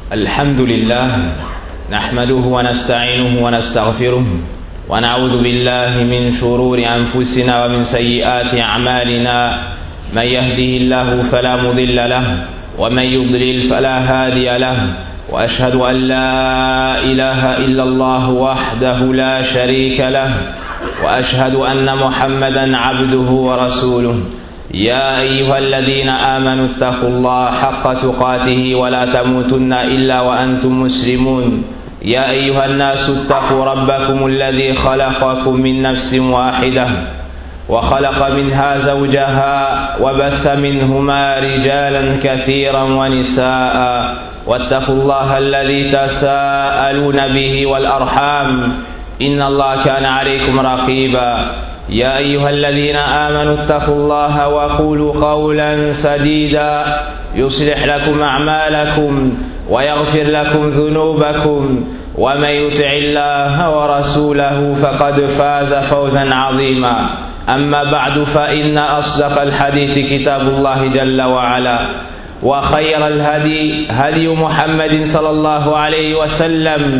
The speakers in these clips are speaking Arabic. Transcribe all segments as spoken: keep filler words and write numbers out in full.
الحمد لله نحمده ونستعينه ونستغفره ونعوذ بالله من شرور أنفسنا ومن سيئات أعمالنا. من يهده الله فلا مضل له ومن يضلل فلا هادي له، وأشهد أن لا إله إلا الله وحده لا شريك له، وأشهد أن محمدا عبده ورسوله. يا أيها الذين آمنوا اتقوا الله حق تقاته ولا تموتن إلا وأنتم مسلمون. يا أيها الناس اتقوا ربكم الذي خلقكم من نفس واحدة وخلق منها زوجها وبث منهما رجالا كثيرا ونساء، واتقوا الله الذي تساءلون به والأرحام إن الله كان عليكم رقيبا. يا أيها الذين آمنوا اتقوا الله وقولوا قولا سديدا يصلح لكم أعمالكم ويغفر لكم ذنوبكم، ومن يطع الله ورسوله فقد فاز فوزا عظيما. أما بعد، فإن أصدق الحديث كتاب الله جل وعلا، وخير الهدي هدي محمد صلى الله عليه وسلم،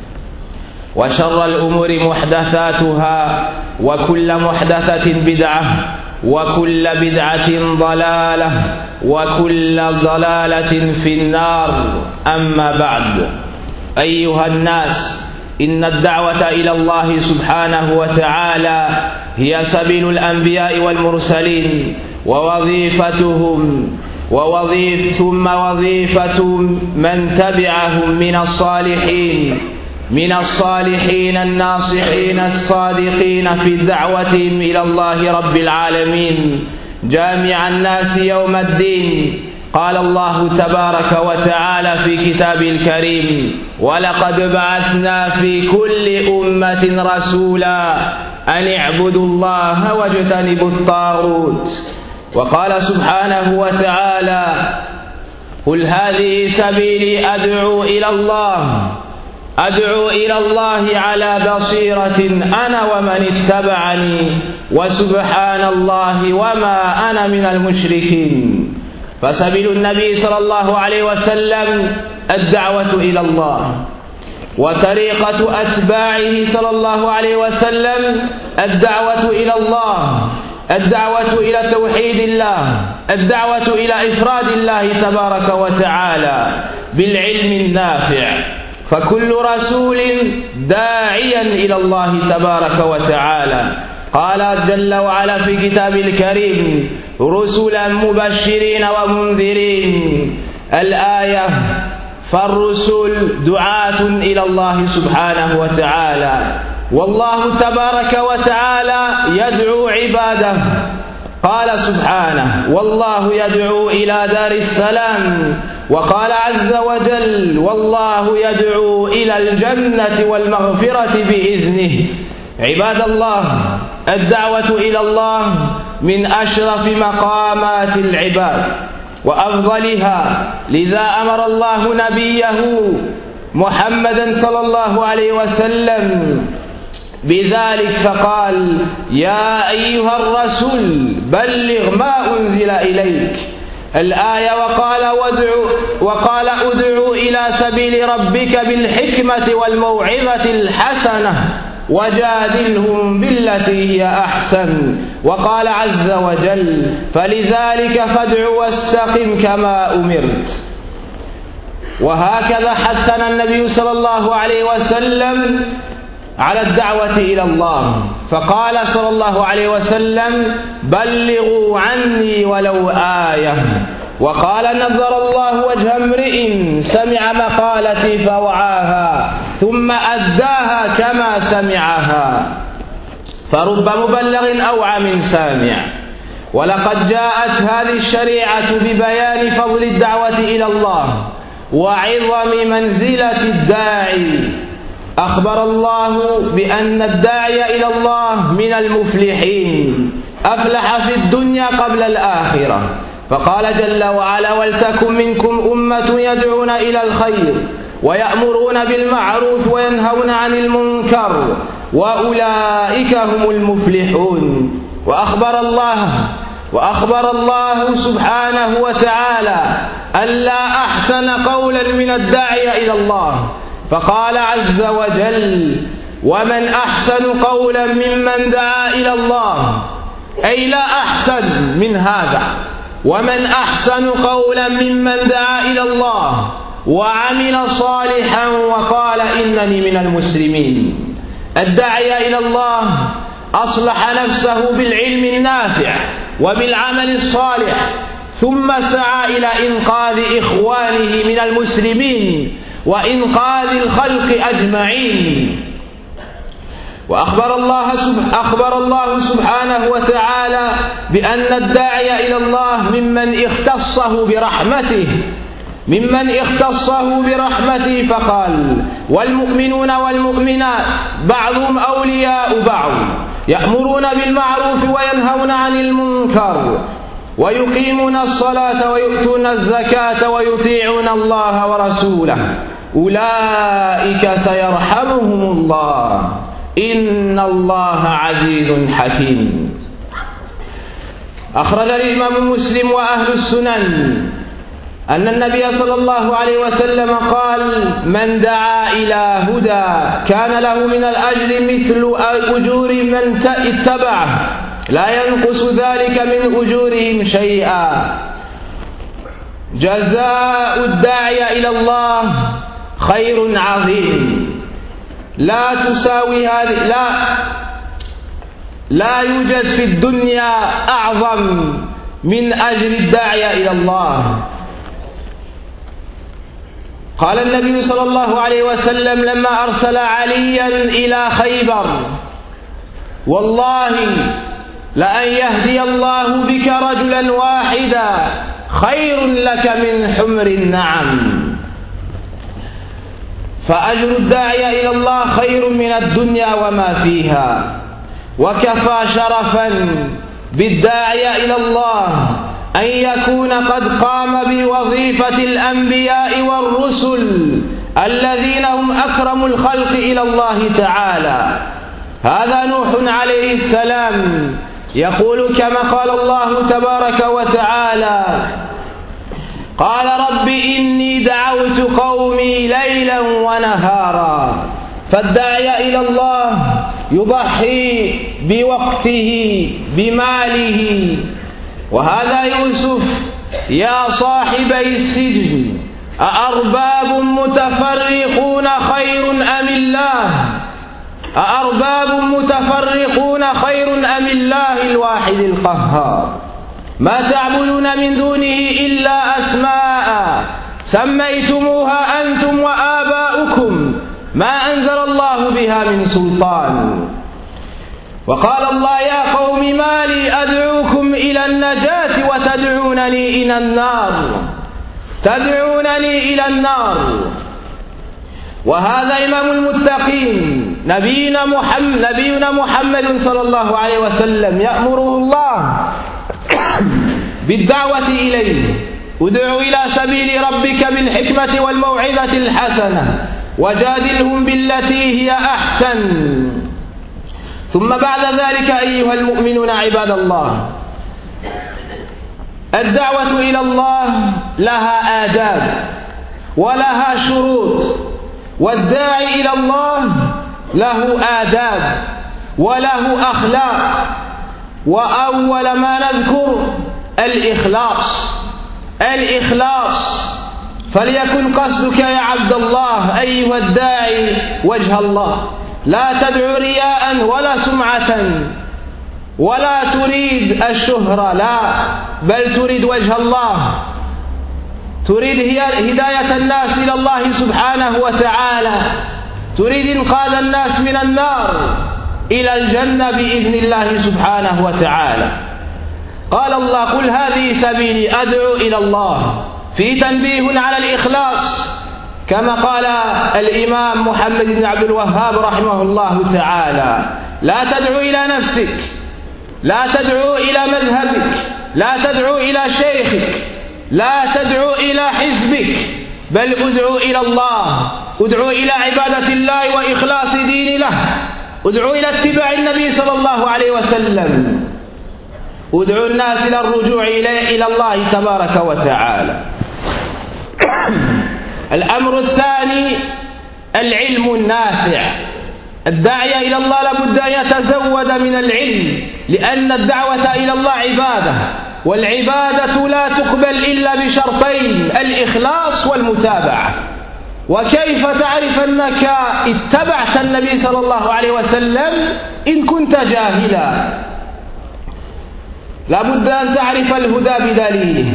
وشر الأمور محدثاتها، وكل محدثة بدعة، وكل بدعة ضلالة، وكل ضلالة في النار. أما بعد، أيها الناس، إن الدعوة إلى الله سبحانه وتعالى هي سبيل الأنبياء والمرسلين، ووظيفتهم ووظيف ثم وظيفة من تبعهم من الصالحين من الصالحين الناصحين الصادقين في دعوتهم إلى الله رب العالمين جامع الناس يوم الدين. قال الله تبارك وتعالى في كتابه الكريم: ولقد بعثنا في كل أمة رسولا أن اعبدوا الله واجتنبوا الطاغوت. وقال سبحانه وتعالى: قل هذه سبيلي أدعو إلى الله أدعو إلى الله على بصيرة أنا ومن اتبعني وسبحان الله وما أنا من المشركين. فسبيل النبي صلى الله عليه وسلم الدعوة إلى الله، وطريقة أتباعه صلى الله عليه وسلم الدعوة إلى الله، الدعوة إلى توحيد الله، الدعوة إلى إفراد الله تبارك وتعالى بالعلم النافع. فكل رسول داعيا إلى الله تبارك وتعالى. قال جل وعلا في كتابه الكريم: رسلا مبشرين ومنذرين. الآية: فالرسل دعاة إلى الله سبحانه وتعالى، والله تبارك وتعالى يدعو عباده. قال سبحانه: والله يدعو إلى دار السلام. وقال عز وجل: والله يدعو إلى الجنة والمغفرة بإذنه. عباد الله، الدعوة إلى الله من أشرف مقامات العباد وأفضلها، لذا أمر الله نبيه محمدا صلى الله عليه وسلم بذلك فقال: يا أيها الرسول بلغ ما أنزل إليك. الآية: وقال وادعو وقال ادعو إلى سبيل ربك بالحكمة والموعظة الحسنة وجادلهم بالتي هي أحسن. وقال عز وجل: فلذلك فادع واستقم كما أمرت. وهكذا حثنا النبي صلى الله عليه وسلم على الدعوة إلى الله، فقال صلى الله عليه وسلم: بلغوا عني ولو آية. وقال: نظر الله وجه امرئ سمع مقالتي فوعاها ثم أداها كما سمعها. فرب مبلغ أوعى من سامع. ولقد جاءت هذه الشريعة ببيان فضل الدعوة إلى الله وعظم منزلة الداعي. أخبر الله بأن الداعي إلى الله من المفلحين، أفلح في الدنيا قبل الآخرة. فقال جل وعلا: ولتكن منكم أمة يدعون إلى الخير ويأمرون بالمعروف وينهون عن المنكر وأولئك هم المفلحون. وأخبر الله وأخبر الله سبحانه وتعالى ألا أحسن قولا من الداعية إلى الله، فقال عز وجل: ومن أحسن قولا ممن دعا إلى الله، أي لا أحسن من هذا. ومن أحسن قولا ممن دعا إلى الله وعمل صالحا وقال إنني من المسلمين. الداعية إلى الله أصلح نفسه بالعلم النافع وبالعمل الصالح، ثم سعى إلى إنقاذ إخوانه من المسلمين وإنقاذ الخلق أجمعين. وأخبر الله, أخبر الله سبحانه وتعالى بأن الداعي إلى الله ممن اختصه برحمته ممن اختصه برحمته فقال: والمؤمنون والمؤمنات بعضهم أولياء بعض يأمرون بالمعروف وينهون عن المنكر ويقيمون الصلاة ويؤتون الزكاة ويطيعون الله ورسوله أولئك سيرحمهم الله إن الله عزيز حكيم. أخرج الإمام مسلم وأهل السنن أن النبي صلى الله عليه وسلم قال: من دعا إلى هدى كان له من الأجر مثل أجور من اتبعه لا ينقص ذلك من أجورهم شيئا. جزاء الداعي إلى الله خير عظيم لا تساوي هذه لا لا يوجد في الدنيا أعظم من أجر الداعي إلى الله. قال النبي صلى الله عليه وسلم لما أرسل عليا إلى خيبر: والله لأن يهدي الله بك رجلا واحدا خير لك من حمر النعم. فأجر الداعي إلى الله خير من الدنيا وما فيها. وكفى شرفا بالداعي إلى الله أن يكون قد قام بوظيفة الأنبياء والرسل الذين هم أكرم الخلق إلى الله تعالى. هذا نوح عليه السلام يقول كما قال الله تبارك وتعالى: قال رب إني دعوت قومي ليلا ونهارا. فالداعي إلى الله يضحي بوقته بماله. وهذا يوسف: يا صاحبي السجن أأرباب متفرقون خير أم الله أأرباب متفرقون خير أم الله الواحد القهار ما تعبدون من دونه إلا أسماء سميتموها أنتم وآباؤكم ما أنزل الله بها من سلطان. وقال الله: يا قوم ما لي أدعوكم إلى النجاة وتدعونني إلى النار تدعونني إلى النار. وهذا إمام المتقين نبينا محمد, نبينا محمد صلى الله عليه وسلم يأمره الله بالدعوة إليه: ادع إلى سبيل ربك بالحكمة والموعظة الحسنة وجادلهم بالتي هي أحسن. ثم بعد ذلك أيها المؤمنون عباد الله، الدعوة إلى الله لها آداب ولها شروط، والداعي إلى الله له آداب وله أخلاق. وأول ما نذكر الإخلاص الإخلاص فليكن قصدك يا عبد الله أيها الداعي وجه الله، لا تدعو رياء ولا سمعة ولا تريد الشهرة، لا، بل تريد وجه الله، تريد هداية الناس إلى الله سبحانه وتعالى، تريد إنقاذ الناس من النار إلى الجنة بإذن الله سبحانه وتعالى. قال الله: قل هذه سبيلي أدعو إلى الله. في تنبيه على الإخلاص كما قال الإمام محمد بن عبد الوهاب رحمه الله تعالى: لا تدعو إلى نفسك، لا تدعو إلى مذهبك، لا تدعو إلى شيخك، لا تدعو إلى حزبك، بل ادعو إلى الله، ادعو إلى عبادة الله وإخلاص دين له، ادعو إلى اتباع النبي صلى الله عليه وسلم، ادعو الناس إلى الرجوع إلى الله تبارك وتعالى. الأمر الثاني العلم النافع. الداعية إلى الله لابد أن يتزود من العلم، لأن الدعوة إلى الله عبادة، والعبادة لا تقبل إلا بشرطين: الإخلاص والمتابعة. وكيف تعرف أنك اتبعت النبي صلى الله عليه وسلم إن كنت جاهلا؟ لابد أن تعرف الهدى بدليله.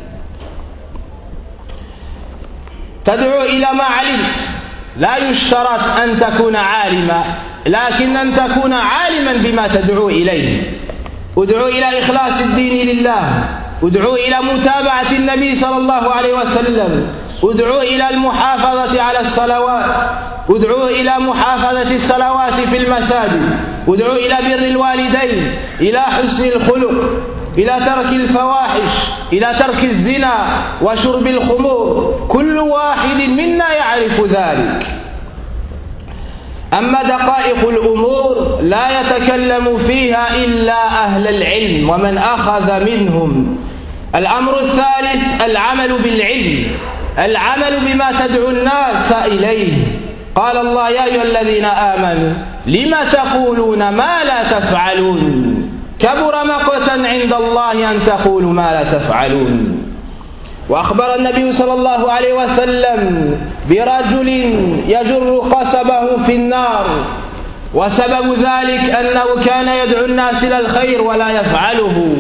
تدعو إلى ما علمت، لا يشترط أن تكون عالما، لكن أن تكون عالما بما تدعو إليه. ادعو إلى إخلاص الدين لله، ادعو إلى متابعة النبي صلى الله عليه وسلم، ادعو إلى المحافظة على الصلوات، ادعو إلى محافظة الصلوات في المساجد، ادعو إلى بر الوالدين، إلى حسن الخلق، إلى ترك الفواحش، إلى ترك الزنا وشرب الخمور. كل واحد منا يعرف ذلك. أما دقائق الأمور لا يتكلم فيها إلا أهل العلم ومن أخذ منهم. الأمر الثالث العمل بالعلم، العمل بما تدعو الناس إليه. قال الله: يا أيها الذين آمنوا لم تقولون ما لا تفعلون كبر مقتا عند الله أن تقولوا ما لا تفعلون. وأخبر النبي صلى الله عليه وسلم برجل يجر قصبه في النار، وسبب ذلك أنه كان يدعو الناس إلى الخير ولا يفعله،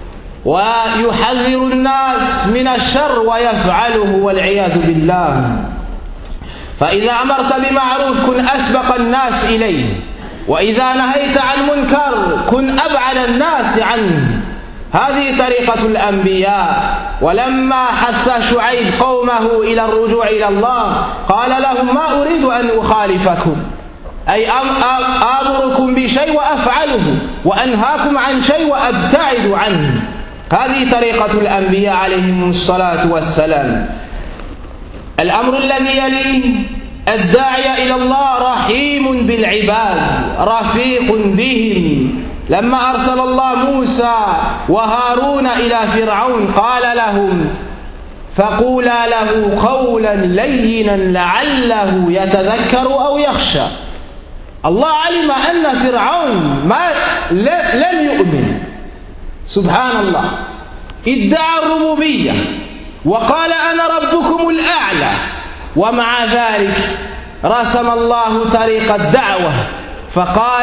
ويحذر الناس من الشر ويفعله والعياذ بالله. فإذا أمرت بمعروف كن أسبق الناس إليه، وإذا نهيت عن منكر كن أبعد الناس عنه. هذه طريقة الأنبياء. ولما حث شعيب قومه إلى الرجوع إلى الله قال لهم: ما أريد أن أخالفكم، أي آمركم بشيء وأفعله، وأنهاكم عن شيء وأبتعد عنه. هذه طريقة الأنبياء عليهم الصلاة والسلام. الأمر الذي يليه الداعي إلى الله رحيم بالعباد، رفيق بهم. لما أرسل الله موسى وهارون إلى فرعون قال لهم: فقولا له قولا لينا لعله يتذكر أو يخشى. الله علم أن فرعون ما لم يؤمن، سبحان الله، ادعى الربوبية وقال: أنا ربكم الأعلى، ومع ذلك رسم الله طريق الدعوة فقال: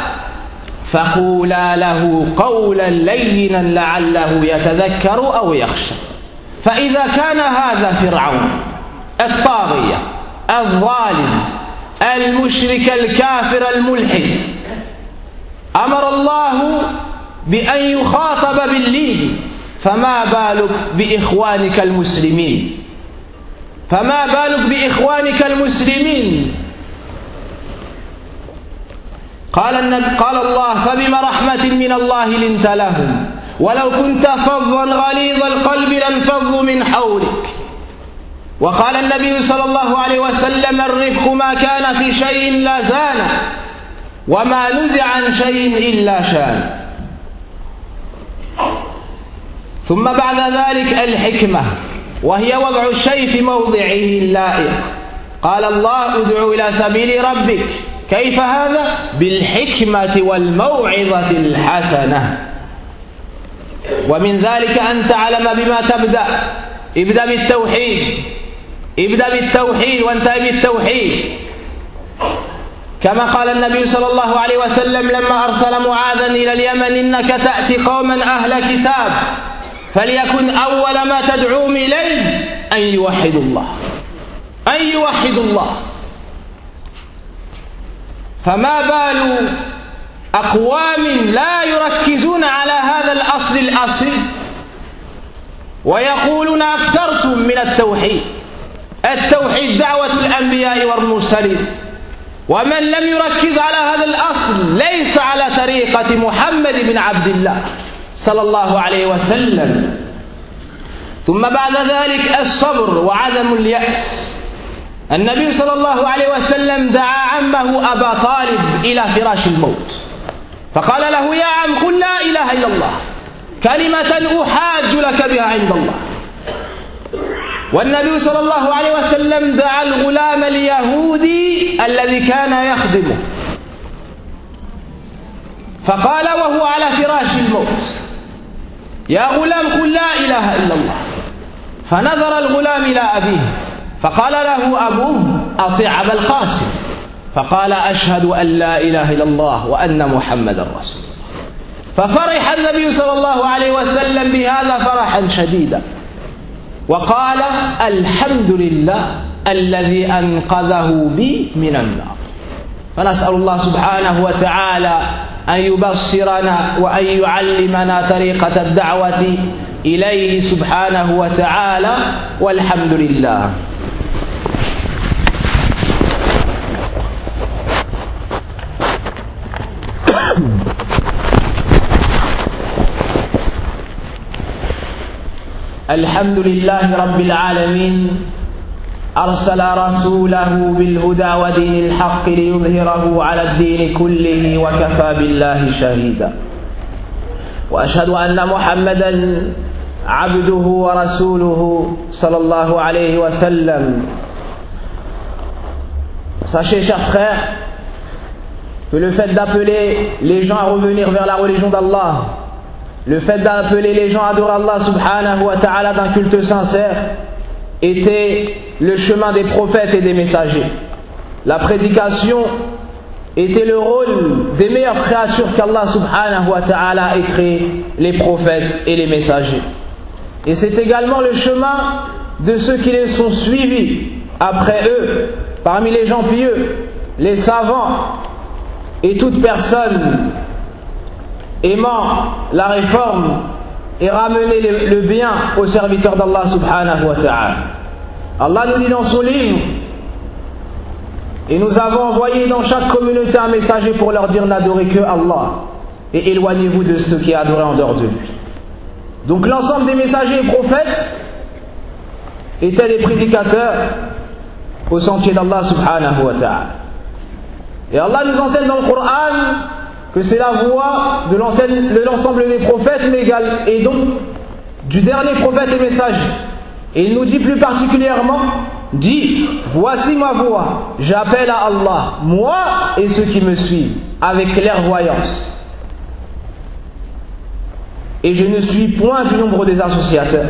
فقولا له قولا لينا لعله يتذكر أو يخشى. فإذا كان هذا فرعون الطاغية الظالم المشرك الكافر الملحد أمر الله بأن يخاطب باللين، فما بالك بإخوانك المسلمين؟ فما بالك بإخوانك المسلمين؟ قال النبي قال الله: فبما رحمة من الله لنت لهم ولو كنت فظا غليظ القلب لانفضوا من حولك. وقال النبي صلى الله عليه وسلم: الرفق ما كان في شيء لا زان، وما نزع عن شيء إلا شان. ثم بعد ذلك الحكمة، وهي وضع الشيء في موضعه اللائق. قال الله: ادع إلى سبيل ربك. كيف هذا؟ بالحكمة والموعظة الحسنة. ومن ذلك أن تعلم بما تبدأ. ابدأ بالتوحيد، ابدأ بالتوحيد وانتهي بالتوحيد. كما قال النبي صلى الله عليه وسلم لما أرسل معاذا إلى اليمن: إنك تأتي قوما أهل كتاب فليكن أول ما تدعوهم إليه أن يوحدوا الله، أن يوحدوا الله. فما بال أقوام لا يركزون على هذا الأصل الأصيل ويقولون: أكثرتم من التوحيد. التوحيد دعوة الأنبياء والمرسلين، ومن لم يركز على هذا الأصل ليس على طريقة محمد بن عبد الله صلى الله عليه وسلم. ثم بعد ذلك الصبر وعدم اليأس. النبي صلى الله عليه وسلم دعا عمه أبا طالب إلى فراش الموت فقال له: يا عم قل لا إله إلا الله كلمة أحاج لك بها عند الله. والنبي صلى الله عليه وسلم دعا الغلام اليهودي الذي كان يخدمه فقال وهو على فراش الموت يا غلام قل لا إله إلا الله فنظر الغلام إلى أبيه فقال له أبوه أطيع أبا القاسم فقال أشهد أن لا إله إلا الله وأن محمدا رسول الله ففرح النبي صلى الله عليه وسلم بهذا فرحا شديدا وقال الحمد لله الذي أنقذه بي من النار. فنسأل الله سبحانه وتعالى أن يبصرنا وأن يعلمنا طريقة الدعوة إليه سبحانه وتعالى والحمد لله. الحمد لله رب العالمين أرسل رسوله بالهدى ودين الحق ليظهره على الدين كله وكفى بالله شهيدا وأشهد أن محمدا عبده ورسوله صلى الله عليه وسلم. Sachez, chers frères, que le fait d'appeler les gens à revenir vers la religion d'Allah, le fait d'appeler les gens à adorer Allah subhanahu wa ta'ala d'un culte sincère était le chemin des prophètes et des messagers. La prédication était le rôle des meilleures créatures qu'Allah subhanahu wa ta'ala ait créé, les prophètes et les messagers. Et c'est également le chemin de ceux qui les sont suivis après eux, parmi les gens pieux, les savants et toute personne aimant la réforme et ramener le bien aux serviteurs d'Allah subhanahu wa ta'ala. Allah nous dit dans son livre: et nous avons envoyé dans chaque communauté un messager pour leur dire n'adorez que Allah et éloignez-vous de ceux qui adorent en dehors de lui. Donc l'ensemble des messagers et prophètes étaient des prédicateurs au sentier d'Allah subhanahu wa ta'ala. Et Allah nous enseigne dans le Coran que c'est la voie de l'ensemble des prophètes, mais également, et donc du dernier prophète et messager. Et il nous dit plus particulièrement, dis, voici ma voie, j'appelle à Allah, moi et ceux qui me suivent, avec clairvoyance. Et je ne suis point du nombre des associateurs.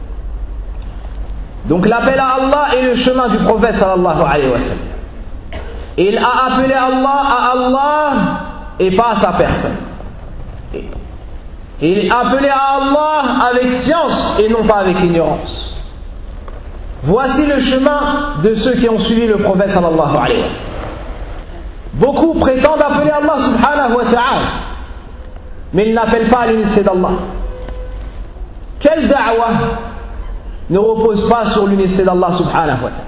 Donc l'appel à Allah est le chemin du prophète sallallahu alayhi wa sallam. Et il a appelé Allah à Allah et pas à sa personne. Et il a appelé à Allah avec science et non pas avec ignorance. Voici le chemin de ceux qui ont suivi le prophète sallallahu alayhi wa sallam. Beaucoup prétendent appeler Allah subhanahu wa ta'ala, mais ils n'appellent pas à l'unicité d'Allah. Quelle da'wa ne repose pas sur l'unicité d'Allah subhanahu wa ta'ala?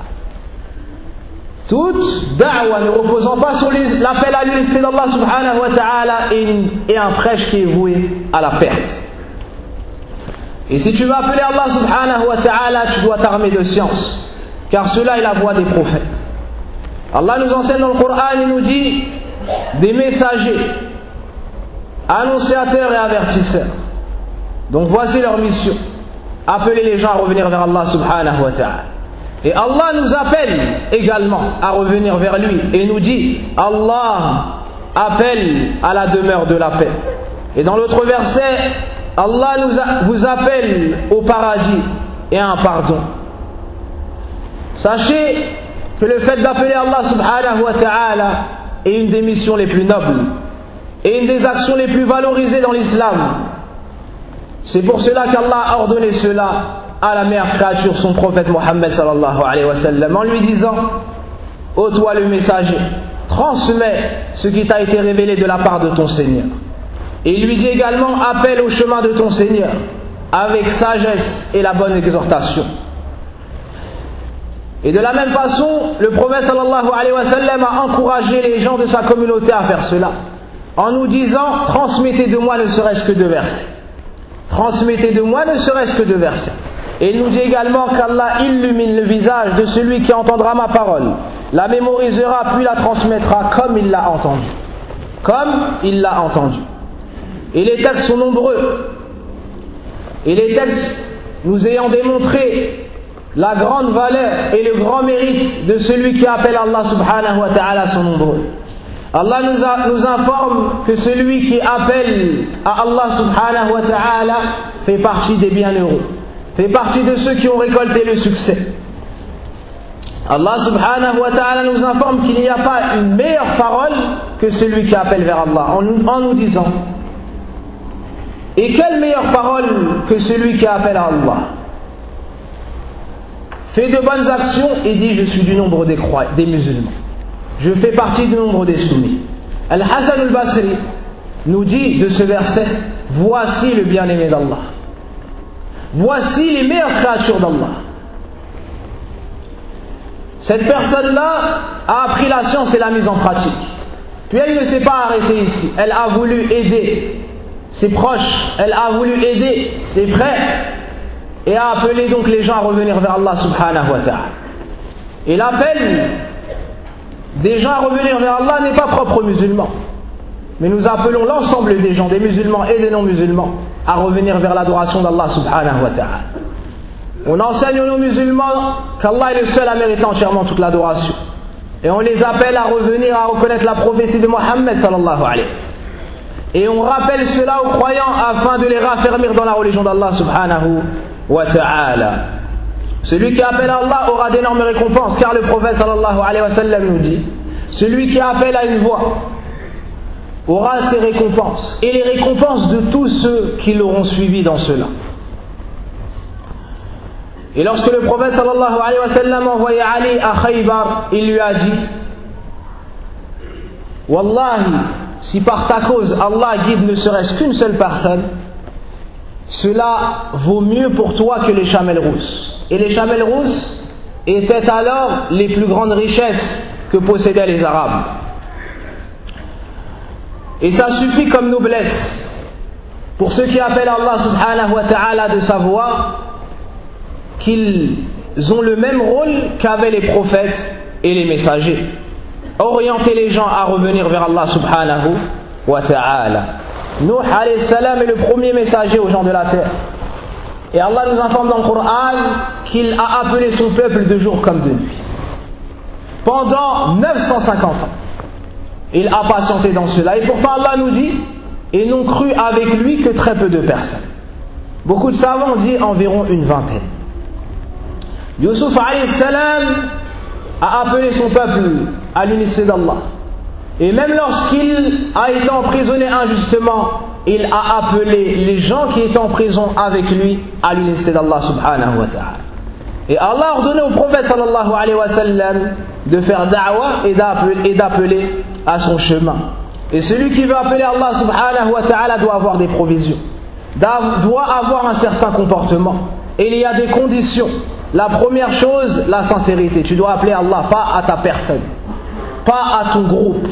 Toute da'wa ne reposant pas sur l'appel à l'unicité d'Allah subhanahu wa ta'ala est un prêche qui est voué à la perte. Et si tu veux appeler Allah subhanahu wa ta'ala, tu dois t'armer de science, car cela est la voie des prophètes. Allah nous enseigne dans le Coran, il nous dit des messagers, annonciateurs et avertisseurs. Donc voici leur mission: appeler les gens à revenir vers Allah subhanahu wa ta'ala. Et Allah nous appelle également à revenir vers lui et nous dit: Allah appelle à la demeure de la paix. Et dans l'autre verset, Allah nous a, vous appelle au paradis et à un pardon. Sachez que le fait d'appeler Allah subhanahu wa ta'ala est une des missions les plus nobles et une des actions les plus valorisées dans l'islam. C'est pour cela qu'Allah a ordonné cela à la meilleure créature, son prophète Mohammed sallallahu alayhi wa sallam, en lui disant: ô toi le messager, transmets ce qui t'a été révélé de la part de ton Seigneur. Et il lui dit également: appelle au chemin de ton Seigneur avec sagesse et la bonne exhortation. Et de la même façon, le prophète sallallahu alayhi wa sallam a encouragé les gens de sa communauté à faire cela, en nous disant: transmettez de moi ne serait-ce que deux versets. Transmettez de moi ne serait-ce que deux versets. Et il nous dit également qu'Allah illumine le visage de celui qui entendra ma parole, la mémorisera puis la transmettra comme il l'a entendu. Comme il l'a entendu. Et les textes sont nombreux. Et les textes nous ayant démontré la grande valeur et le grand mérite de celui qui appelle Allah subhanahu wa ta'ala sont nombreux. Allah nous, a, nous informe que celui qui appelle à Allah subhanahu wa ta'ala fait partie des bienheureux, fait partie de ceux qui ont récolté le succès. Allah subhanahu wa ta'ala nous informe qu'il n'y a pas une meilleure parole que celui qui appelle vers Allah, en nous, en nous disant: et quelle meilleure parole que celui qui appelle à Allah? Fais de bonnes actions et dis: je suis du nombre des croyants, des musulmans. Je fais partie du nombre des soumis. Al-Hasan al-Basri nous dit de ce verset: voici le bien-aimé d'Allah. Voici les meilleures créatures d'Allah. Cette personne-là a appris la science et l'a mise en pratique. Puis elle ne s'est pas arrêtée ici. Elle a voulu aider ses proches, elle a voulu aider ses frères et a appelé donc les gens à revenir vers Allah subhanahu wa ta'ala. Et l'appel des gens à revenir vers Allah n'est pas propre aux musulmans, mais nous appelons l'ensemble des gens, des musulmans et des non-musulmans, à revenir vers l'adoration d'Allah subhanahu wa ta'ala. On enseigne aux non-musulmans qu'Allah est le seul à mériter entièrement toute l'adoration. Et on les appelle à revenir à reconnaître la prophétie de Mohammed sallallahu alayhi wa sallam. Et on rappelle cela aux croyants afin de les raffermir dans la religion d'Allah subhanahu wa ta'ala. Celui qui appelle à Allah aura d'énormes récompenses, car le prophète sallallahu alayhi wa sallam nous dit: celui qui appelle à une voie aura ses récompenses et les récompenses de tous ceux qui l'auront suivi dans cela. Et lorsque le prophète sallallahu alayhi wa sallam envoyait Ali à Khaybar, il lui a dit: Wallahi, si par ta cause Allah guide ne serait-ce qu'une seule personne, cela vaut mieux pour toi que les chamelles rousses. Et les chamelles rousses étaient alors les plus grandes richesses que possédaient les Arabes. Et ça suffit comme noblesse pour ceux qui appellent Allah subhanahu wa ta'ala de savoir qu'ils ont le même rôle qu'avaient les prophètes et les messagers: orienter les gens à revenir vers Allah subhanahu wa ta'ala. Nuh alayhi salam est le premier messager aux gens de la terre. Et Allah nous informe dans le Coran qu'il a appelé son peuple de jour comme de nuit. Pendant neuf cent cinquante ans. Il a patienté dans cela. Et pourtant Allah nous dit: et n'ont cru avec lui que très peu de personnes. Beaucoup de savants ont dit environ une vingtaine. Yusuf alayhi salam a appelé son peuple à l'unicité d'Allah. Et même lorsqu'il a été emprisonné injustement, il a appelé les gens qui étaient en prison avec lui à l'unicité d'Allah subhanahu wa ta'ala. Et Allah a ordonné au prophète sallallahu alayhi wa sallam de faire da'wah et d'appeler à son chemin. Et celui qui veut appeler Allah subhanahu wa ta'ala doit avoir des provisions, doit avoir un certain comportement. Et il y a des conditions. La première chose, la sincérité. Tu dois appeler Allah, pas à ta personne, pas à ton groupe,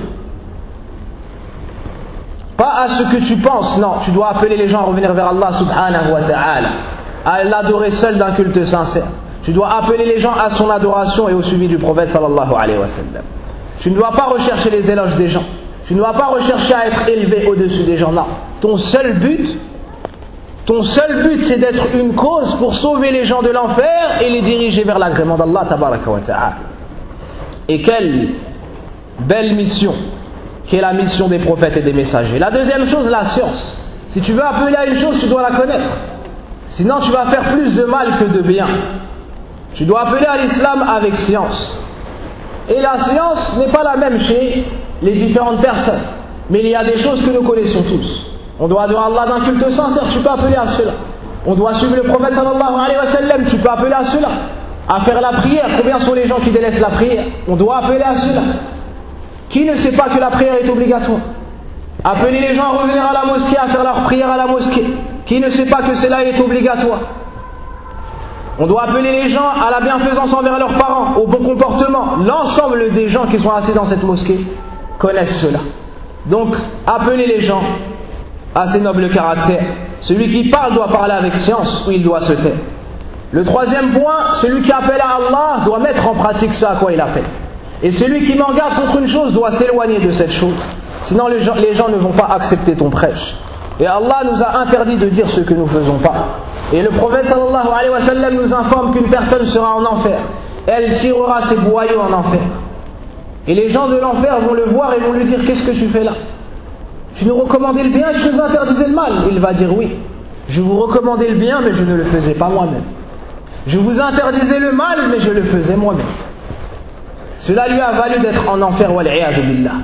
pas à ce que tu penses. Non, tu dois appeler les gens à revenir vers Allah subhanahu wa ta'ala, à l'adorer seul d'un culte sincère. Tu dois appeler les gens à son adoration et au suivi du prophète sallallahu alayhi wa sallam. Tu ne dois pas rechercher les éloges des gens. Tu ne dois pas rechercher à être élevé au-dessus des gens. Non, ton seul but, ton seul but c'est d'être une cause pour sauver les gens de l'enfer et les diriger vers l'agrément d'Allah tabaraka wa ta'ala. Et quelle belle mission qui est la mission des prophètes et des messagers. La deuxième chose, la science. Si tu veux appeler à une chose, tu dois la connaître. Sinon tu vas faire plus de mal que de bien. Tu dois appeler à l'islam avec science. Et la science n'est pas la même chez les différentes personnes. Mais il y a des choses que nous connaissons tous. On doit adorer Allah d'un culte sincère, tu peux appeler à cela. On doit suivre le prophète sallallahu alayhi wa sallam, tu peux appeler à cela. À faire la prière, combien sont les gens qui délaissent la prière? On doit appeler à cela. Qui ne sait pas que la prière est obligatoire? Appeler les gens à revenir à la mosquée, à faire leur prière à la mosquée. Qui ne sait pas que cela est obligatoire? On doit appeler les gens à la bienfaisance envers leurs parents, au bon comportement. L'ensemble des gens qui sont assis dans cette mosquée connaissent cela. Donc, appelez les gens à ces nobles caractères. Celui qui parle doit parler avec science ou il doit se taire. Le troisième point, celui qui appelle à Allah doit mettre en pratique ce à quoi il appelle. Et celui qui m'engage contre une chose doit s'éloigner de cette chose. Sinon les gens, les gens ne vont pas accepter ton prêche. Et Allah nous a interdit de dire ce que nous ne faisons pas. Et le prophète sallallahu alayhi wa sallam nous informe qu'une personne sera en enfer. Elle tirera ses boyaux en enfer. Et les gens de l'enfer vont le voir et vont lui dire: qu'est-ce que tu fais là? Tu nous recommandais le bien et tu nous interdisais le mal. Il va dire: oui, je vous recommandais le bien mais je ne le faisais pas moi-même. Je vous interdisais le mal mais je le faisais moi-même. Cela lui a valu d'être en enfer, wal-'iyadhu billah.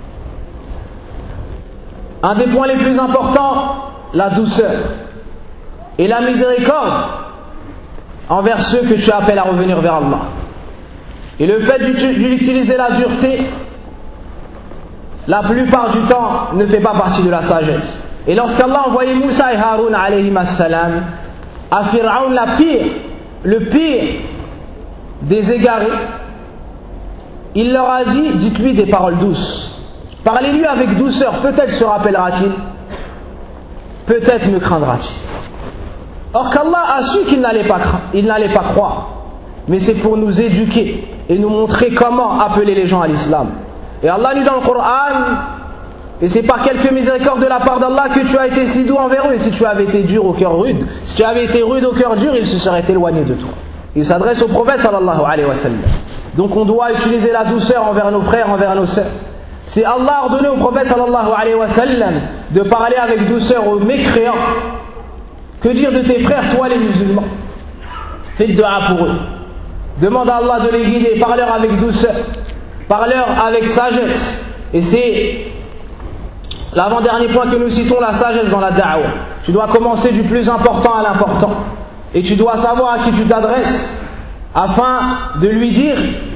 Un des points les plus importants, la douceur et la miséricorde envers ceux que tu appelles à revenir vers Allah. Et le fait d'utiliser la dureté, la plupart du temps, ne fait pas partie de la sagesse. Et lorsqu'Allah a envoyé Moussa et Haroun alayhim as-salam à Pharaon, la pire, le pire des égarés, il leur a dit: dites-lui des paroles douces. Parlez-lui avec douceur, peut-être se rappellera-t-il, peut-être me craindra-t-il. Or qu'Allah a su qu'il n'allait pas, il n'allait pas croire, mais c'est pour nous éduquer et nous montrer comment appeler les gens à l'islam. Et Allah dit dans le Coran: et c'est par quelque miséricorde de la part d'Allah que tu as été si doux envers eux. Et si tu avais été dur au cœur rude, si tu avais été rude au cœur dur, ils se seraient éloignés de toi. Il s'adresse au prophète sallallahu alayhi wa sallam. Donc on doit utiliser la douceur envers nos frères, envers nos sœurs. Si Allah a ordonné au prophète sallallahu alayhi wa sallam de parler avec douceur aux mécréants, que dire de tes frères, toi les musulmans? Fais le dua pour eux. Demande à Allah de les guider, parle-leur avec douceur, parle-leur avec sagesse. Et c'est l'avant-dernier point que nous citons, la sagesse dans la da'wa. Tu dois commencer du plus important à l'important. Et tu dois savoir à qui tu t'adresses afin de lui dire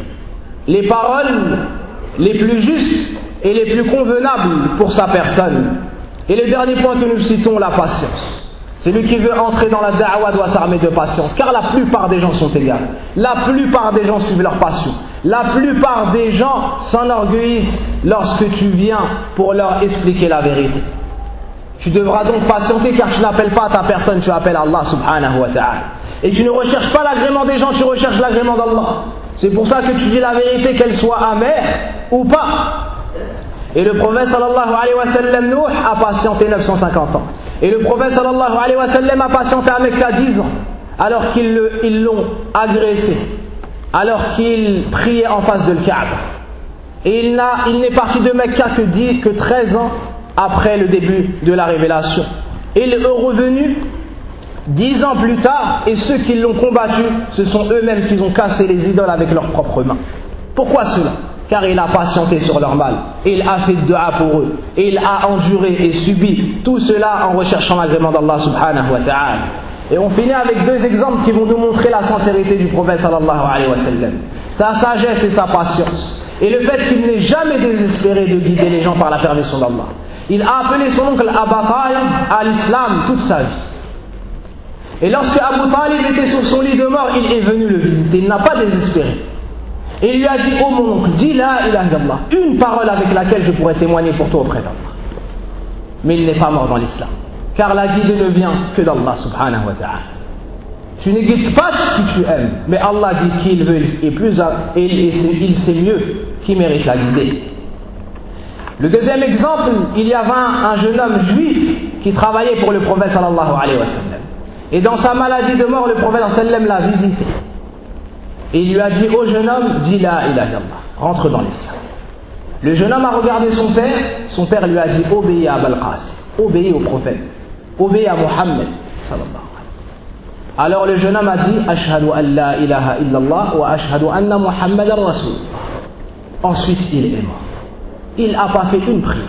les paroles les plus justes et les plus convenables pour sa personne. Et le dernier point que nous citons, la patience. Celui qui veut entrer dans la da'wa doit s'armer de patience, car la plupart des gens sont égaux. La plupart des gens suivent leur passion. La plupart des gens s'enorgueillissent lorsque tu viens pour leur expliquer la vérité. Tu devras donc patienter, car tu n'appelles pas ta personne, tu appelles Allah subhanahu wa ta'ala. Et tu ne recherches pas l'agrément des gens, tu recherches l'agrément d'Allah. C'est pour ça que tu dis la vérité, qu'elle soit amère ou pas. Et le prophète sallallahu alayhi wa sallam, Nuh, a patienté neuf cent cinquante ans. Et le prophète sallallahu alayhi wa sallam a patienté à Mecca dix ans, alors qu'ils ils l'ont agressé, alors qu'il priait en face de Kaaba. Et il, n'a, il n'est parti de Mecca que, dix, que treize ans après le début de la révélation. Et il est revenu dix ans plus tard, et ceux qui l'ont combattu, ce sont eux-mêmes qui ont cassé les idoles avec leurs propres mains. Pourquoi cela? Car il a patienté sur leur mal, et il a fait dua pour eux, et il a enduré et subi tout cela en recherchant l'agrément d'Allah subhanahu wa ta'ala. Et on finit avec deux exemples qui vont nous montrer la sincérité du prophète sallallahu alayhi wa sallam, sa sagesse et sa patience, et le fait qu'il n'ait jamais désespéré de guider les gens par la permission d'Allah. Il a appelé son oncle Abu Talib à l'islam toute sa vie. Et lorsque Abu Talib était sur son lit de mort, il est venu le visiter, il n'a pas désespéré. Et il lui a dit: oh mon oncle, dis la ilaha illallah, une parole avec laquelle je pourrais témoigner pour toi auprès d'Allah. Mais il n'est pas mort dans l'islam, car la guide ne vient que d'Allah subhanahu wa ta'ala. Tu ne guides pas qui tu aimes, mais Allah guide qui il veut, et, plus à, et il, il sait mieux qui mérite la guider. Le deuxième exemple, il y avait un, un jeune homme juif qui travaillait pour le prophète sallallahu alayhi wa sallam. Et dans sa maladie de mort, le prophète sallallahu alayhi wa sallam l'a visité. Et il lui a dit: ô jeune homme, dis la ilaha illallah, rentre dans l'islam. Le jeune homme a regardé son père, son père lui a dit: obéis à Abul Qasim, obéis au prophète, obéis à Mohammed sallallahu alayhi wa sallam. Alors le jeune homme a dit: ashhadu an la ilaha illallah wa ashhadu anna Muhammadan rasulullah. Ensuite il est mort. Il n'a pas fait une prière.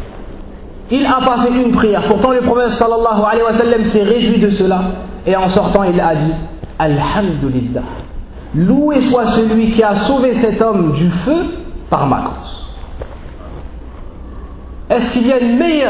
Il n'a pas fait une prière. Pourtant le prophète sallallahu alayhi wa sallam s'est réjoui de cela, et en sortant il a dit: alhamdulillah, loué soit celui qui a sauvé cet homme du feu par ma cause. Est-ce qu'il y a une meilleure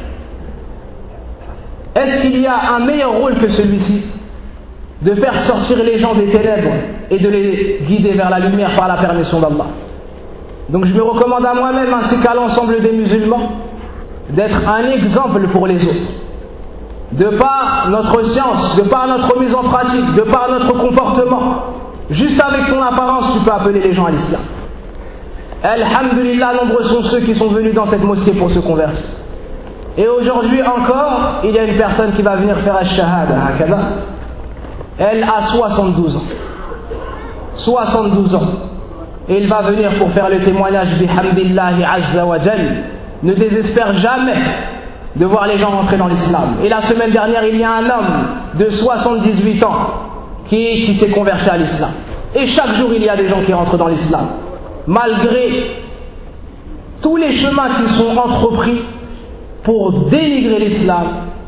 Est-ce qu'il y a un meilleur rôle que celui-ci, de faire sortir les gens des ténèbres et de les guider vers la lumière par la permission d'Allah? Donc je me recommande à moi-même ainsi qu'à l'ensemble des musulmans d'être un exemple pour les autres. De par notre science, de par notre mise en pratique, de par notre comportement, juste avec ton apparence, tu peux appeler les gens à l'islam. Alhamdulillah, nombreux sont ceux qui sont venus dans cette mosquée pour se convertir. Et aujourd'hui encore, il y a une personne qui va venir faire al-shahada, hakada. Elle a soixante-douze ans. soixante-douze ans. Et il va venir pour faire le témoignage bihamdillahi azza wa jal. Ne désespère jamais de voir les gens rentrer dans l'islam. Et la semaine dernière, il y a un homme de soixante-dix-huit ans qui, qui s'est converti à l'islam. Et chaque jour, il y a des gens qui rentrent dans l'islam. Malgré tous les chemins qui sont entrepris pour dénigrer l'islam,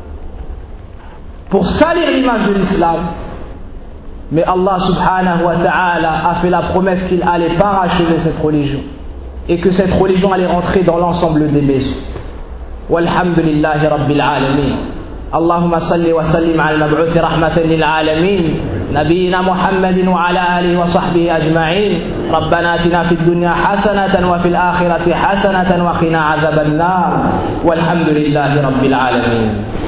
pour salir l'image de l'islam, mais Allah subhanahu wa ta'ala a fait la promesse qu'il allait parachever cette religion et que cette religion allait rentrer dans l'ensemble des maisons. Walhamdulillahi rabbil alamin. Allahumma salli wa sallim ala al-mab'uth rahmatan lil alamin nabiyyina Muhammadin wa ala alihi wa sahbihi ajma'in. Rabbana atina fid dunya hasanatan wa fil akhirati hasanatan wa qina adhaban nar. Walhamdulillahi rabbil alamin.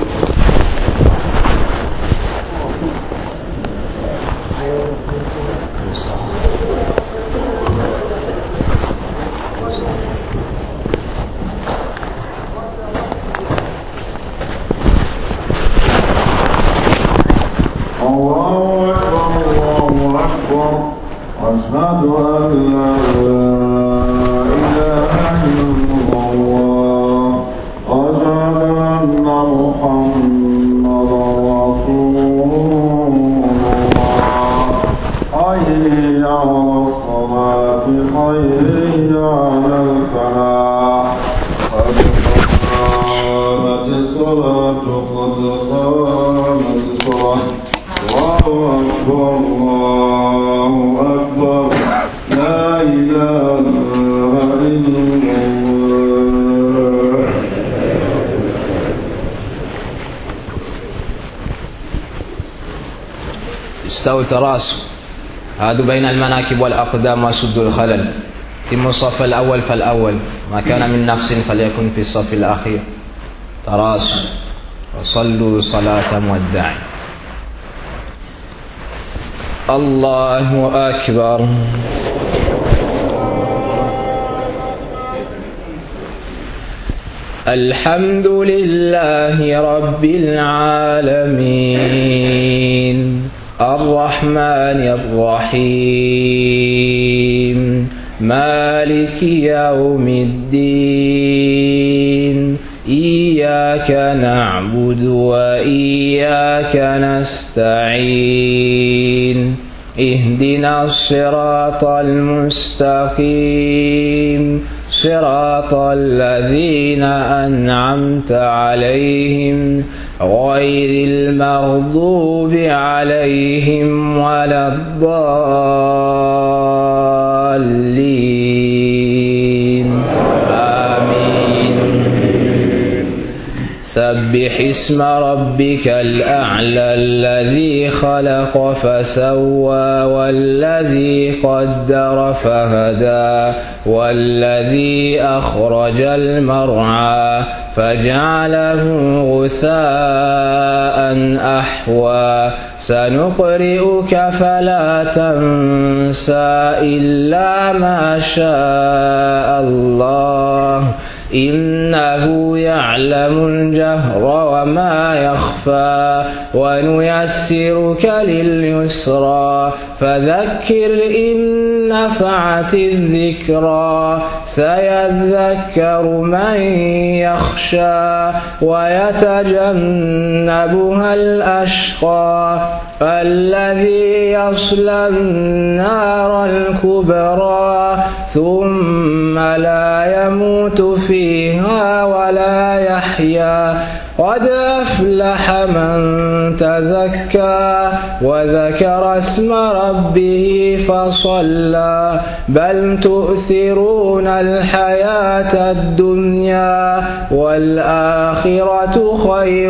أشهد أن لا إله إلا الله أشهد أن محمدا رسول الله حي على الصلاة حي على الفلاح قد قامت الصلاة قد قامت الصلاة الله أكبر الله أكبر لا إله إلا الله. استووا تراسوا هادوا بين المناكب والأقدام وسدوا الخلل تموا الصف الأول فالأول ما كان من نفس فليكن في الصف الأخير تراسوا وصلوا صلاة مودع. الله أكبر. الحمد لله رب العالمين الرحمن الرحيم مالك يوم الدين إياك نعبد وإياك نستعين اهدنا الصراط المستقيم صراط الذين أنعمت عليهم غير المغضوب عليهم ولا الضالين آمين. سبح اسم ربك الأعلى الذي خلق فسوى والذي قدر فهدى والذي أخرج المرعى فجعله غثاء أحوى سنقرئك فلا تنسى إلا ما شاء الله إنه يعلم الجهر وما يخفى ونيسرك لليسرى فذكر إن نفعت الذكرى سيذكر من يخشى ويتجنبها الأشقى الذي يصلى النار الكبرى ثم لا يموت فيها ولا يحيا قد أفلح من تزكى وذكر اسم ربه فصلى بل تؤثرون الحياة الدنيا والآخرة خير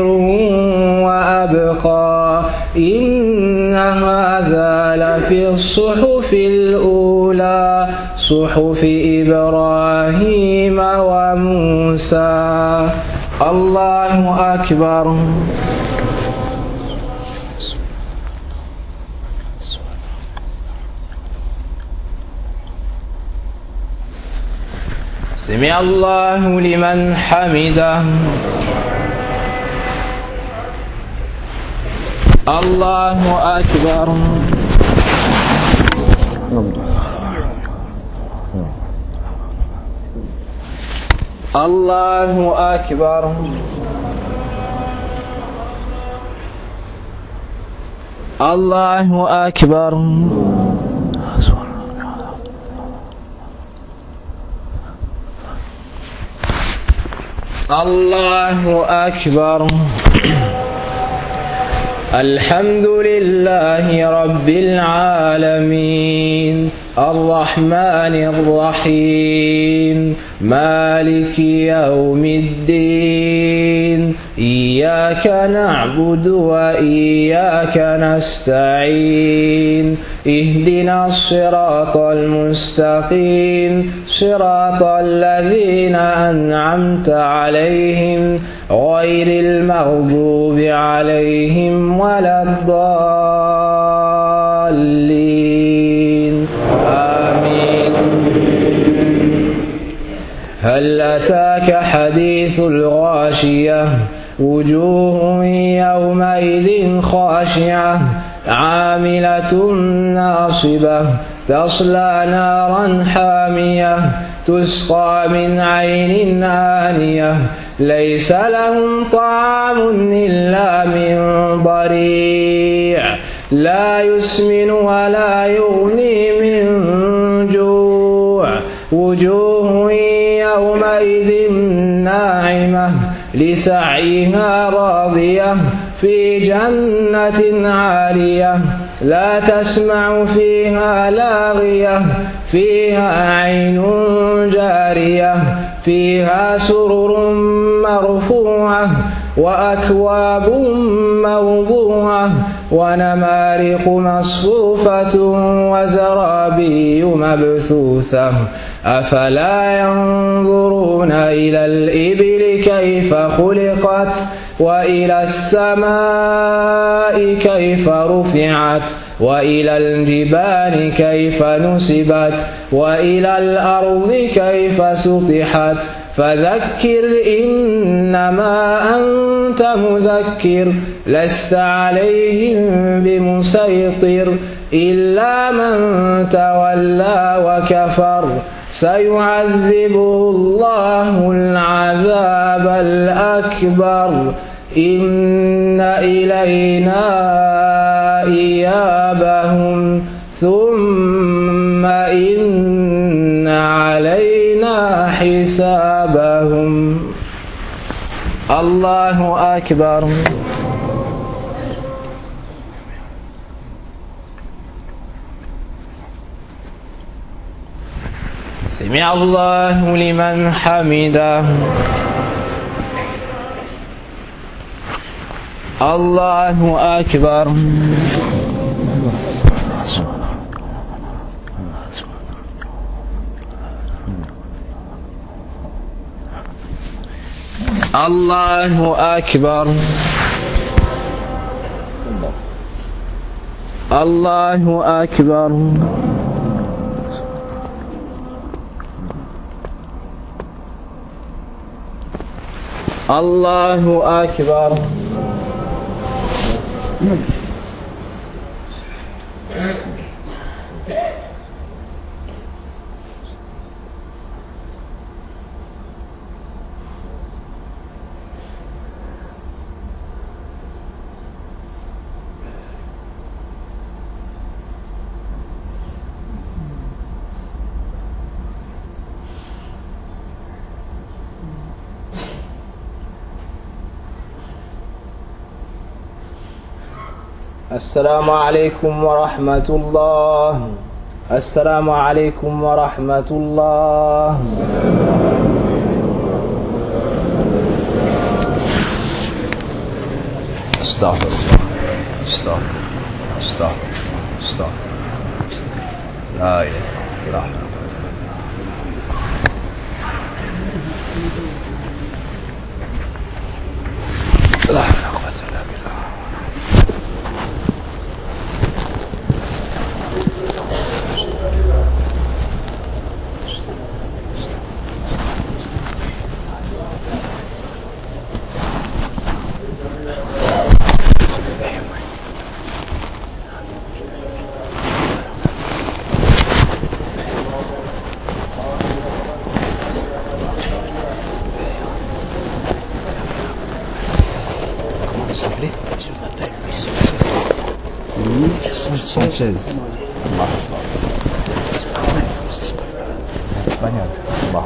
وأبقى إن هذا لفي الصحف الأولى صحف إبراهيم وموسى. الله أكبر. سمع الله لمن حمده. الله أكبر. الله أكبر. الله أكبر. الله أكبر. الحمد لله رب العالمين الرحمن الرحيم مالك يوم الدين إياك نعبد وإياك نستعين اهدنا الصراط المستقيم صراط الذين أنعمت عليهم غير المغضوب عليهم ولا الضالين آمين. هل أتاك حديث الغاشية وجوه يومئذ خاشعة عاملة ناصبة تصلى نارا حامية تسقى من عين آنية ليس لهم طعام إلا من ضريع لا يسمن ولا يغني من جوع وجوه يومئذ ناعمة لسعيها راضية في جنة عالية لا تسمع فيها لاغية فيها عين جارية فيها سرر مرفوعة وأكواب موضوعة ونمارق مصفوفة وزرابي مبثوثة أفلا ينظرون إلى الإبل كيف خلقت وإلى السماء كيف رفعت وإلى الجبال كيف نصبت وإلى الأرض كيف سطحت فذكر إنما أنت مذكر لست عليهم بمسيطر إلا من تولى وكفر سيعذبه الله العذاب الأكبر إن إلينا إيابهم ثم إن علينا حسابهم. الله أكبر. سمع الله لمن حمده. الله أكبر. الله أكبر. الله أكبر. الله أكبر. السلام عليكم ورحمة الله. السلام عليكم ورحمة الله. استغفر الله. استغفر استغفر استغفر لا إله إلا الله. لا حول ولا قوة إلا بالله. s'appelait Je m'appelle Louis Sanchez. Espagnol. Bon.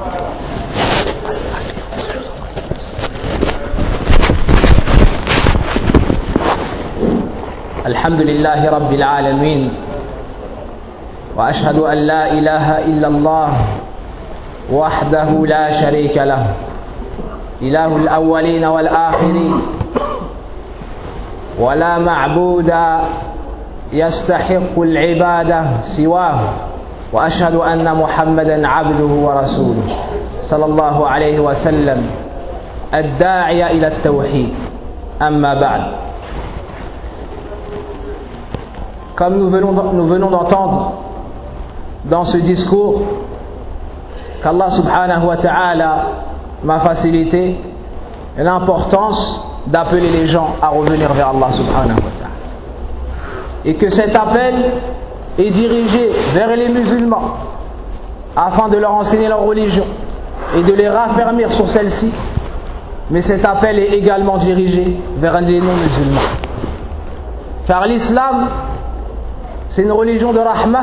الحمد لله رب العالمين وأشهد أن لا إله إلا الله وحده لا شريك له إله الأولين والآخرين ولا معبود يستحق العبادة سواه وأشهد أن محمدا عبده ورسوله صلى الله عليه وسلم الداعي إلى التوحيد أما بعد. Comme nous venons, nous venons d'entendre dans ce discours qu'Allah subhanahu wa ta'ala m'a facilité l'importance d'appeler les gens à revenir vers Allah subhanahu wa ta'ala. Et que cet appel est dirigé vers les musulmans afin de leur enseigner leur religion et de les raffermir sur celle-ci. Mais cet appel est également dirigé vers les non-musulmans. Car l'islam, c'est une religion de rahmah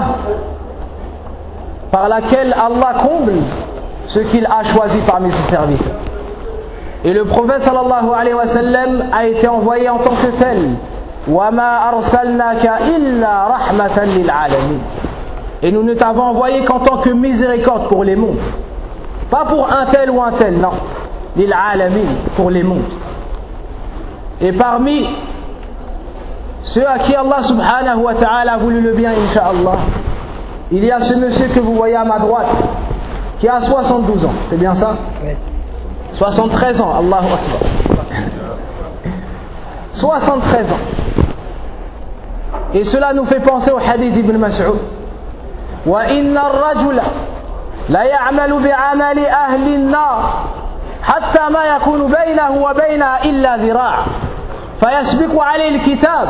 par laquelle Allah comble ce qu'il a choisi parmi ses serviteurs. Et le prophète sallallahu alayhi wa sallam a été envoyé en tant que tel. وَمَا أَرْسَلْنَاكَ إِلَّا رَحْمَةً لِلْعَالَمِينَ. Et nous ne t'avons envoyé qu'en tant que miséricorde pour les mondes. Pas pour un tel ou un tel, non. لِلْعَالَمِينَ, pour les mondes. Et parmi ceux à qui Allah subhanahu wa ta'ala a voulu le bien, incha'Allah, il y a ce monsieur que vous voyez à ma droite, qui a soixante-douze ans, c'est bien ça? soixante-treize ans, Allahu Akbar. soixante-treize ans. Et cela nous fait penser au hadith d'Ibn Mas'ud. وَإِنَّ الرَّجُلَ لَيَعْمَلُ بِعَمَلِ أَهْلِ النَّارِ حَتَّى مَا يَكُونُ بَيْنَهُ وَبَيْنَهَا إِلَّا ذِرَاعٌ فيسبق عليه الكتاب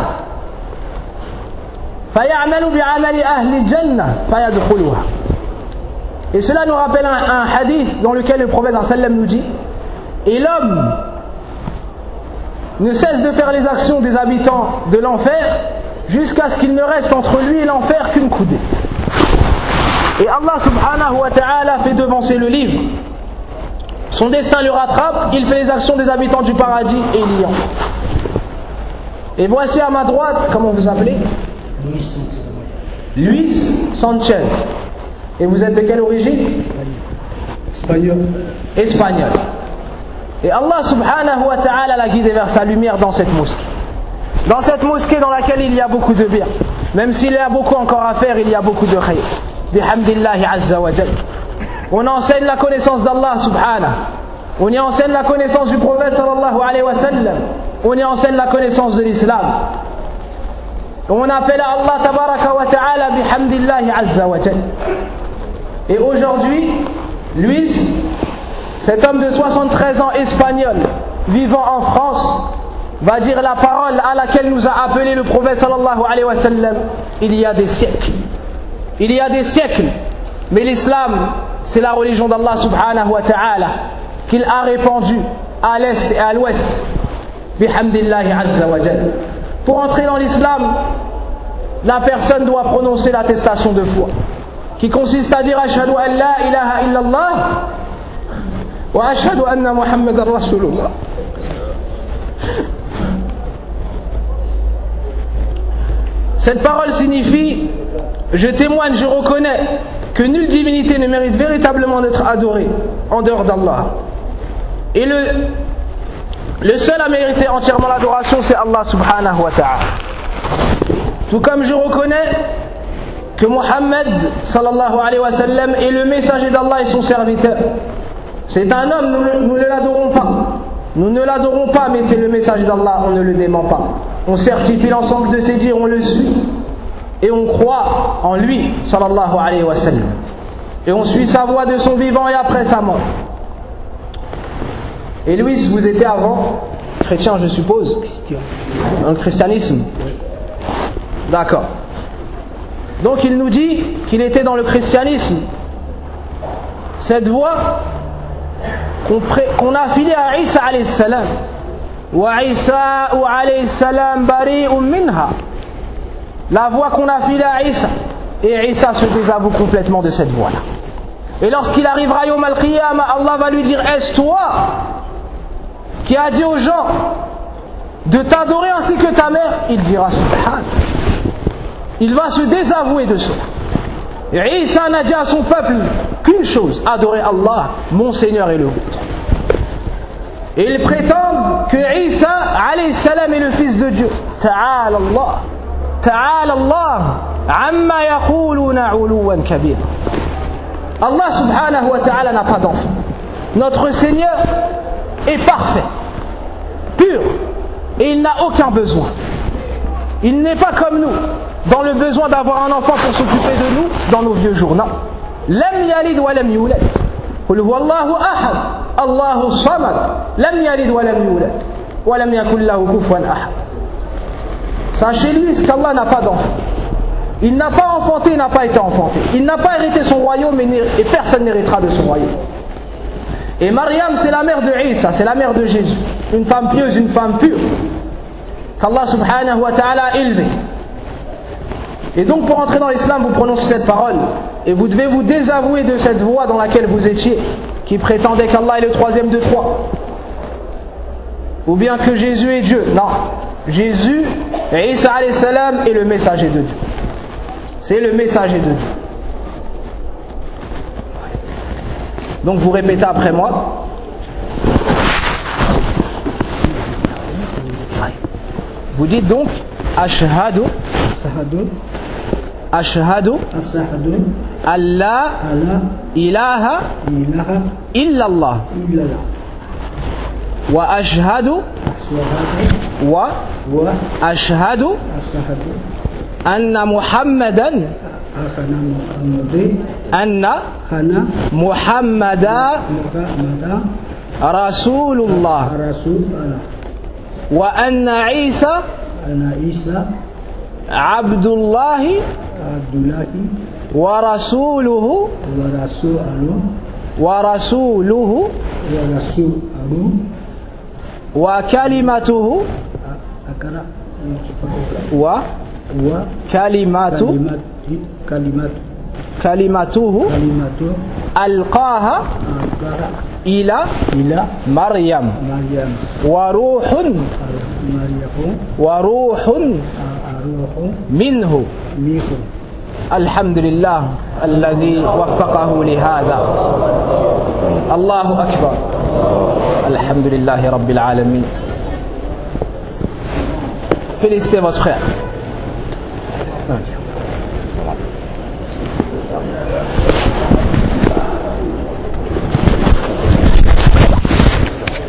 فيعمل بعمل أهل الجنة فيدخلها. Et cela nous rappelle un, un hadith dans lequel le prophète sallallahu alayhi wa sallam nous dit: et l'homme ne cesse de faire les actions des habitants de l'enfer jusqu'à ce qu'il ne reste entre lui et l'enfer qu'une coudée. Et Allah subhanahu wa ta'ala fait devancer le livre. Son destin le rattrape, il fait les actions des habitants du paradis et il y entre. Et voici à ma droite, comment vous appelez? Luis Sanchez. Et vous êtes de quelle origine? Espagnol. Espagnol. Et Allah subhanahu wa ta'ala l'a guidé vers sa lumière dans cette mosquée. Dans cette mosquée dans laquelle il y a beaucoup de bien. Même s'il y a beaucoup encore à faire, il y a beaucoup de khayr. Bihamdillahi azza wa jal. On enseigne la connaissance d'Allah subhanahu. On y enseigne la connaissance du prophète sallallahu alayhi wa sallam. On y enseigne la connaissance de l'islam. On appelle à Allah tabaraka wa ta'ala bihamdillahi azza wa jal. Et aujourd'hui, Luis, cet homme de soixante-treize ans espagnol, vivant en France, va dire la parole à laquelle nous a appelé le prophète sallallahu alayhi wa sallam il y a des siècles. Il y a des siècles. Mais l'islam, c'est la religion d'Allah subhanahu wa ta'ala qu'il a répandue à l'est et à l'ouest. Bihamdillahi azza wa jal. Pour entrer dans l'islam, la personne doit prononcer l'attestation de foi, qui consiste à dire ashhadu an la ilaha illallah wa ashhadu anna muhammadan rasulullah. Cette parole signifie: je témoigne, je reconnais que nulle divinité ne mérite véritablement d'être adorée en dehors d'Allah. Et le, le seul à mériter entièrement l'adoration, c'est Allah subhanahu wa ta'ala. Tout comme je reconnais que Muhammad sallallahu alayhi wa sallam est le messager d'Allah et son serviteur. C'est un homme, nous, nous ne l'adorons pas. Nous ne l'adorons pas, mais c'est le messager d'Allah, on ne le dément pas. On certifie l'ensemble de ses dires, on le suit. Et on croit en lui, sallallahu alayhi wa sallam. Et on suit sa voie de son vivant et après sa mort. Et Louis, vous étiez avant chrétien, je suppose? Christian. Dans le christianisme? D'accord. Donc il nous dit qu'il était dans le christianisme. Cette voie qu'on, pré- qu'on a affilée à Isa alayhi salam. Wa Isa alayhi salam bari'un minha. La voix qu'on a filée à Isa. Et Isa se désavoue complètement de cette voix-là. Et lorsqu'il arrivera Yawm al-Qiyamah, Allah va lui dire: est-ce toi qui as dit aux gens de t'adorer ainsi que ta mère? Il dira: Subhan. Il va se désavouer de cela. Et Isa n'a dit à son peuple qu'une chose: adorer Allah, mon Seigneur et le vôtre. Et ils prétendent que Isa alayhi salam est le fils de Dieu. Ta'ala Allah, ta'ala Allah, amma yaquluna 'uluwan kabira. Allah subhanahu wa ta'ala n'a pas d'enfant. Notre Seigneur est parfait, pur, et il n'a aucun besoin. Il n'est pas comme nous, dans le besoin d'avoir un enfant pour s'occuper de nous dans nos vieux jours. Non. Lam yalid wa lam yulad. Qul huwa Allahu ahad, Allahu samad, lam yalid wa lam yulad, wa lam yakul lahu kufuwan ahad. Sachez-lui qu'Allah n'a pas d'enfant. Il n'a pas enfanté, il n'a pas été enfanté. Il n'a pas hérité son royaume et personne n'héritera de son royaume. Et Maryam, c'est la mère de Isa, c'est la mère de Jésus. Une femme pieuse, une femme pure, qu'Allah subhanahu wa ta'ala a élevée. Et donc pour entrer dans l'islam, vous prononcez cette parole. Et vous devez vous désavouer de cette voie dans laquelle vous étiez, qui prétendait qu'Allah est le troisième de trois. Ou bien que Jésus est Dieu. Non. Jésus, Isa alayhi salam, est le messager de Dieu. C'est le messager de Dieu. Donc vous répétez après moi. Vous dites donc Ashhadu Ashhadu Allah ilaha illallah wa ashhadu wa ashhadu anna Muhammadan anna Muhammadan Rasulullah wa anna Isa Abdullahi wa rasuluhu wa rasuluhu wa kalimatuhu wa kalimatu kalimatuhu alqaha ila Maryam wa ruhun wa ruhun minhu. Alhamdulillah alladhi waffaqahu lihadha. Allahu akbar. Alhamdulillahi rabbil alamin. Félicitez votre frère. Okay.